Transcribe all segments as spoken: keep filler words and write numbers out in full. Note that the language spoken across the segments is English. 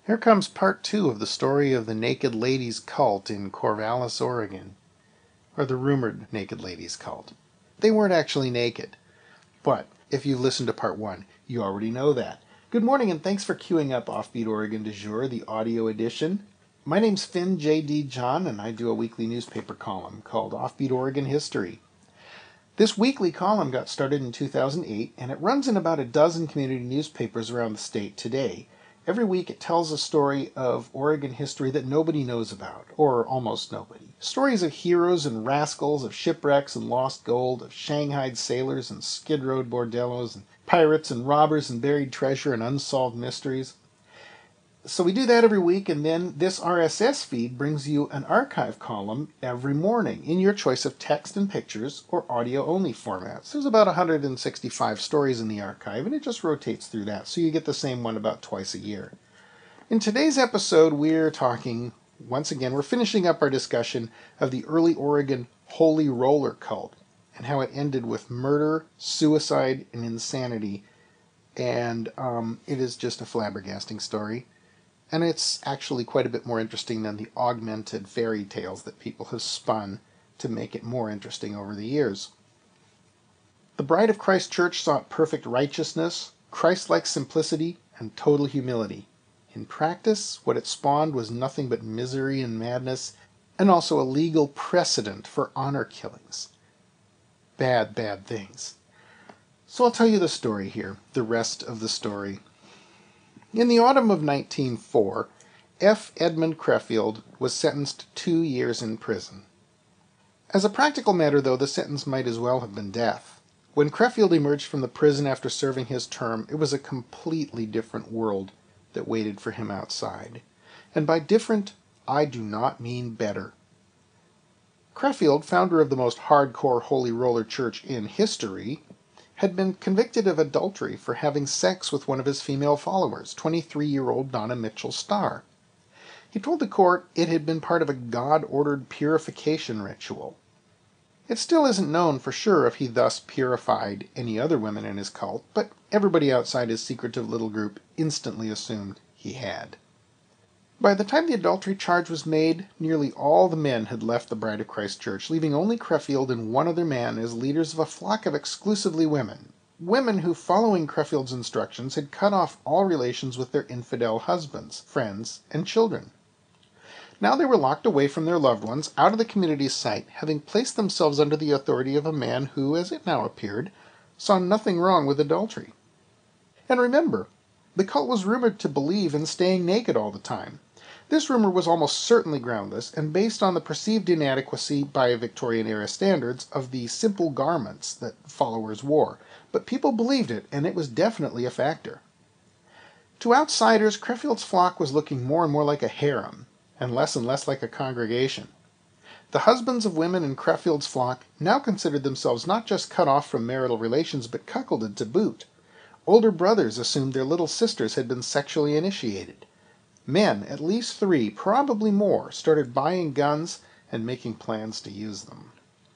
Here comes part two of the story of the Naked Ladies cult in Corvallis, Oregon. Or the rumored Naked Ladies cult. They weren't actually naked. But if you've listened to part one, you already know that. Good morning and thanks for queuing up Offbeat Oregon du Jour, the audio edition. My name's Finn J D. John and I do a weekly newspaper column called Offbeat Oregon History. This weekly column got started in two thousand eight and it runs in about a dozen community newspapers around the state today. Every week it tells a story of Oregon history that nobody knows about, or almost nobody. Stories of heroes and rascals, of shipwrecks and lost gold, of shanghaied sailors and skid-rowed bordellos, and pirates and robbers and buried treasure and unsolved mysteries. So we do that every week, and then this R S S feed brings you an archive column every morning in your choice of text and pictures or audio-only formats. There's about one hundred sixty-five stories in the archive, and it just rotates through that, so you get the same one about twice a year. In today's episode, we're talking, once again, we're finishing up our discussion of the early Oregon Holy Roller cult and how it ended with murder, suicide, and insanity. And um, it is just a flabbergasting story. And it's actually quite a bit more interesting than the augmented fairy tales that people have spun to make it more interesting over the years. The Bride of Christ Church sought perfect righteousness, Christ-like simplicity, and total humility. In practice, what it spawned was nothing but misery and madness, and also a legal precedent for honor killings. Bad, bad things. So I'll tell you the story here, the rest of the story. In the autumn of nineteen oh four, F. Edmund Crefeld was sentenced to two years in prison. As a practical matter, though, the sentence might as well have been death. When Crefeld emerged from the prison after serving his term, it was a completely different world that waited for him outside. And by different, I do not mean better. Crefeld, founder of the most hardcore Holy Roller Church in history, had been convicted of adultery for having sex with one of his female followers, twenty-three-year-old Donna Mitchell Starr. He told the court it had been part of a God-ordered purification ritual. It still isn't known for sure if he thus purified any other women in his cult, but everybody outside his secretive little group instantly assumed he had. By the time the adultery charge was made, nearly all the men had left the Bride of Christ Church, leaving only Crefeld and one other man as leaders of a flock of exclusively women. Women who, following Crefeld's instructions, had cut off all relations with their infidel husbands, friends, and children. Now they were locked away from their loved ones, out of the community's sight, having placed themselves under the authority of a man who, as it now appeared, saw nothing wrong with adultery. And remember, the cult was rumored to believe in staying naked all the time. This rumor was almost certainly groundless and based on the perceived inadequacy by Victorian-era standards of the simple garments that followers wore, but people believed it, and it was definitely a factor. To outsiders, Crefeld's flock was looking more and more like a harem, and less and less like a congregation. The husbands of women in Crefeld's flock now considered themselves not just cut off from marital relations, but cuckolded to boot. Older brothers assumed their little sisters had been sexually initiated. Men, at least three, probably more, started buying guns and making plans to use them.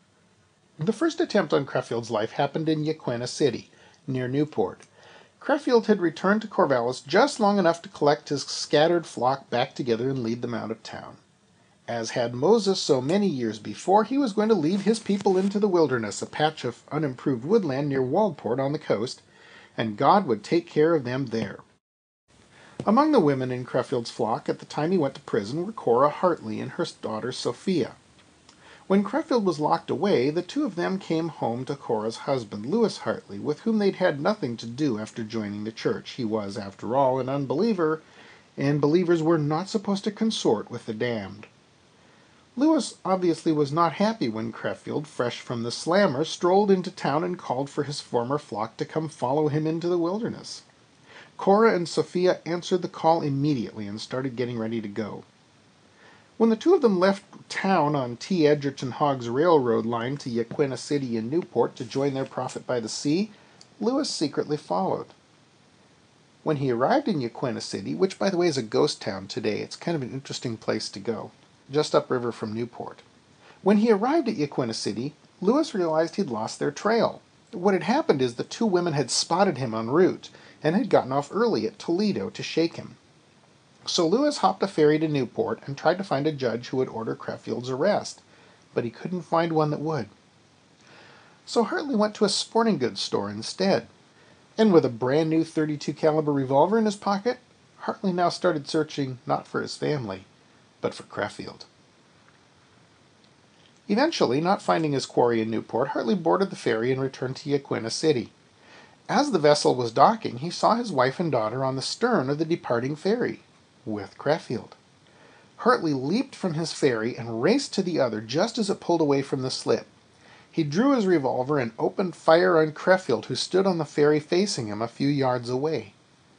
The first attempt on Crefeld's life happened in Yaquena City, near Newport. Crefeld had returned to Corvallis just long enough to collect his scattered flock back together and lead them out of town. As had Moses so many years before, he was going to lead his people into the wilderness, a patch of unimproved woodland near Waldport on the coast, and God would take care of them there. Among the women in Crefeld's flock at the time he went to prison were Cora Hartley and her daughter Sophia. When Crefeld was locked away, the two of them came home to Cora's husband, Lewis Hartley, with whom they'd had nothing to do after joining the church. He was, after all, an unbeliever, and believers were not supposed to consort with the damned. Lewis obviously was not happy when Crefeld, fresh from the slammer, strolled into town and called for his former flock to come follow him into the wilderness. Cora and Sophia answered the call immediately and started getting ready to go. When the two of them left town on T. Edgerton Hogg's railroad line to Yaquena City and Newport to join their prophet by the sea, Lewis secretly followed. When he arrived in Yaquena City, which by the way is a ghost town today, it's kind of an interesting place to go, just upriver from Newport. When he arrived at Yaquena City, Lewis realized he'd lost their trail. What had happened is the two women had spotted him en route and had gotten off early at Toledo to shake him. So Lewis hopped a ferry to Newport and tried to find a judge who would order Creffield's arrest, but he couldn't find one that would. So Hartley went to a sporting goods store instead, and with a brand new thirty-two caliber revolver in his pocket, Hartley now started searching not for his family, but for Creffield. Eventually, not finding his quarry in Newport, Hartley boarded the ferry and returned to Yaquina City. As the vessel was docking, he saw his wife and daughter on the stern of the departing ferry, with Creffield. Hartley leaped from his ferry and raced to the other just as it pulled away from the slip. He drew his revolver and opened fire on Creffield, who stood on the ferry facing him a few yards away.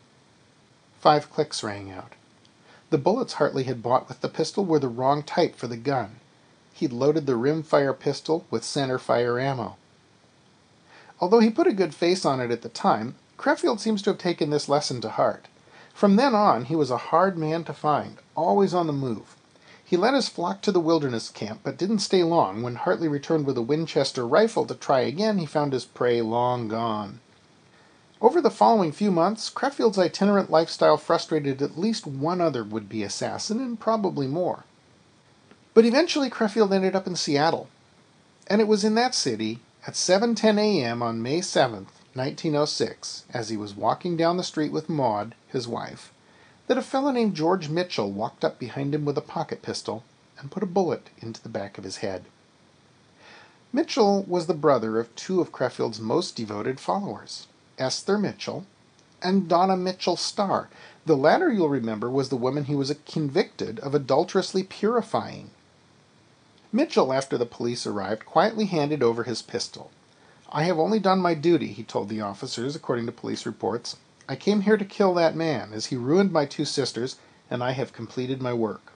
Five clicks rang out. The bullets Hartley had bought with the pistol were the wrong type for the gun. He'd loaded the rimfire pistol with centerfire ammo. Although he put a good face on it at the time, Creffield seems to have taken this lesson to heart. From then on, he was a hard man to find, always on the move. He led his flock to the wilderness camp, but didn't stay long. When Hartley returned with a Winchester rifle to try again, he found his prey long gone. Over the following few months, Creffield's itinerant lifestyle frustrated at least one other would-be assassin, and probably more. But eventually Creffield ended up in Seattle, and it was in that city, at seven ten a m on May seventh, nineteen oh six, as he was walking down the street with Maud, his wife, that a fellow named George Mitchell walked up behind him with a pocket pistol and put a bullet into the back of his head. Mitchell was the brother of two of Creffield's most devoted followers, Esther Mitchell and Donna Mitchell Starr. The latter, you'll remember, was the woman he was convicted of adulterously purifying. Mitchell, after the police arrived, quietly handed over his pistol. "I have only done my duty," he told the officers, according to police reports. "I came here to kill that man, as he ruined my two sisters, and I have completed my work."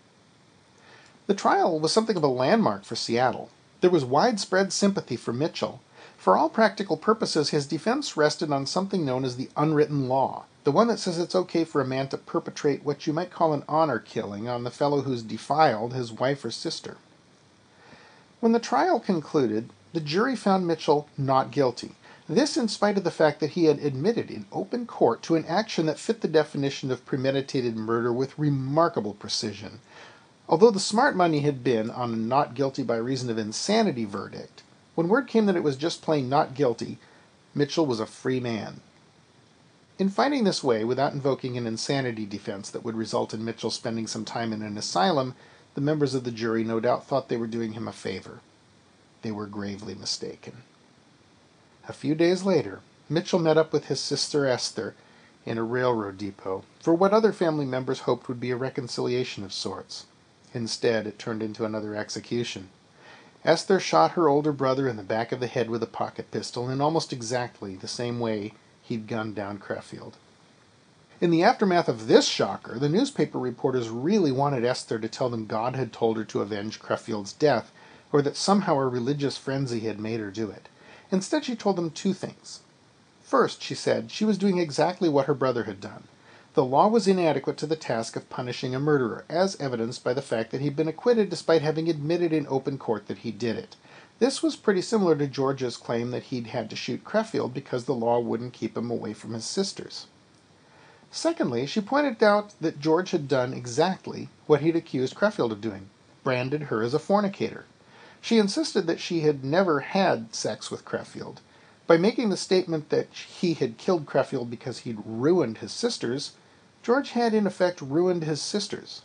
The trial was something of a landmark for Seattle. There was widespread sympathy for Mitchell. For all practical purposes, his defense rested on something known as the unwritten law, the one that says it's okay for a man to perpetrate what you might call an honor killing on the fellow who's defiled his wife or sister. When the trial concluded, the jury found Mitchell not guilty. This in spite of the fact that he had admitted in open court to an action that fit the definition of premeditated murder with remarkable precision. Although the smart money had been on a not guilty by reason of insanity verdict, when word came that it was just plain not guilty, Mitchell was a free man. In fighting this way, without invoking an insanity defense that would result in Mitchell spending some time in an asylum, the members of the jury no doubt thought they were doing him a favor. They were gravely mistaken. A few days later, Mitchell met up with his sister Esther in a railroad depot for what other family members hoped would be a reconciliation of sorts. Instead, it turned into another execution. Esther shot her older brother in the back of the head with a pocket pistol in almost exactly the same way he'd gunned down Creffield. In the aftermath of this shocker, the newspaper reporters really wanted Esther to tell them God had told her to avenge Creffield's death, or that somehow a religious frenzy had made her do it. Instead, she told them two things. First, she said, she was doing exactly what her brother had done. The law was inadequate to the task of punishing a murderer, as evidenced by the fact that he'd been acquitted despite having admitted in open court that he did it. This was pretty similar to George's claim that he'd had to shoot Creffield because the law wouldn't keep him away from his sisters. Secondly, she pointed out that George had done exactly what he'd accused Creffield of doing, branded her as a fornicator. She insisted that she had never had sex with Creffield. By making the statement that he had killed Creffield because he'd ruined his sisters, George had in effect ruined his sisters.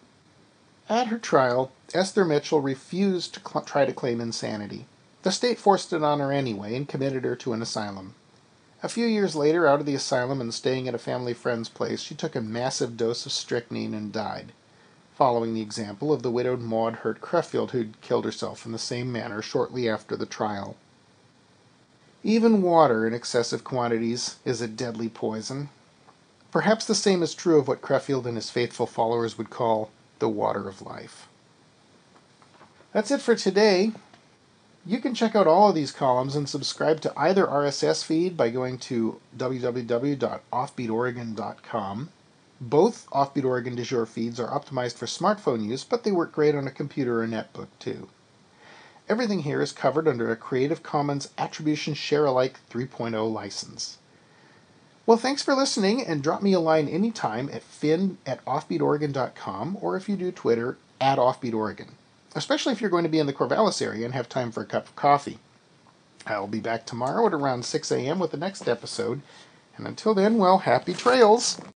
At her trial, Esther Mitchell refused to cl- try to claim insanity. The state forced it on her anyway and committed her to an asylum. A few years later, out of the asylum and staying at a family friend's place, she took a massive dose of strychnine and died, following the example of the widowed Maud Hurt Creffield, who'd killed herself in the same manner shortly after the trial. Even water in excessive quantities is a deadly poison. Perhaps the same is true of what Creffield and his faithful followers would call the water of life. That's it for today. You can check out all of these columns and subscribe to either R S S feed by going to w w w dot offbeat oregon dot com. Both Offbeat Oregon Du Jour feeds are optimized for smartphone use, but they work great on a computer or netbook too. Everything here is covered under a Creative Commons Attribution Share Alike three point oh license. Well, thanks for listening, and drop me a line anytime at finn at offbeat oregon dot com, or if you do Twitter, at offbeatoregon, especially if you're going to be in the Corvallis area and have time for a cup of coffee. I'll be back tomorrow at around six a.m. with the next episode, and until then, well, happy trails!